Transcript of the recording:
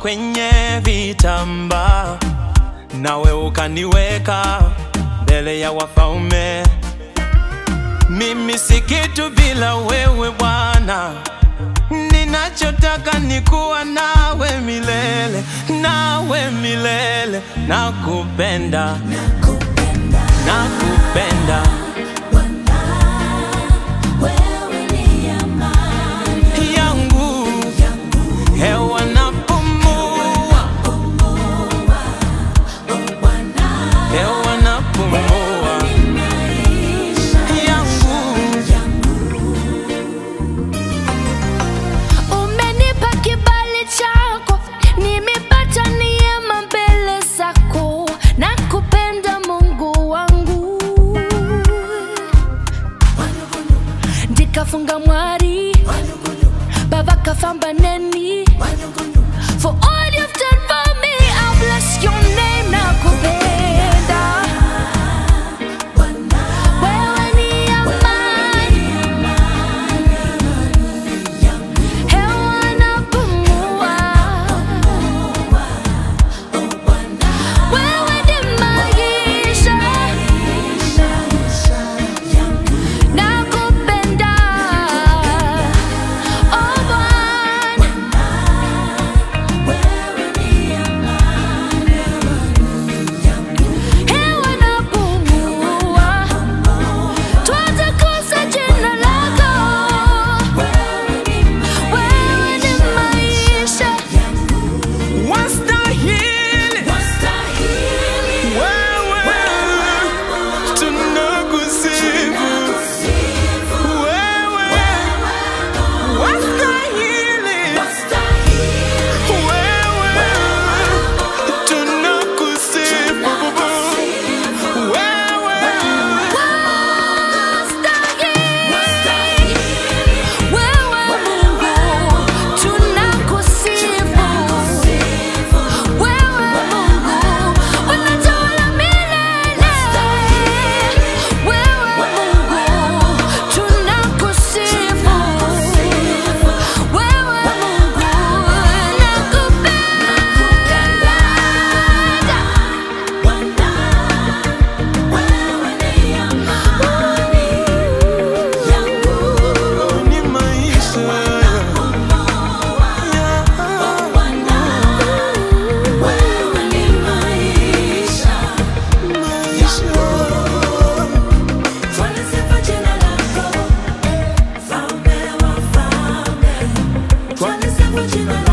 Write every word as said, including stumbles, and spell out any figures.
kwenye vitambaa, nawe ukaniweka mbele ya wafalme. Mimi si kitu bila wewe Bwana, ninachotaka ni kuwa nawe milele, nawe milele. Nakupenda, nakupenda, nakupenda. Kafunga mwari Baba kafamba neni. For all you've done for me, I bless your name. Nakupenda, wewe ni amani, hewa napumua, wewe ni maisha. What is it for you?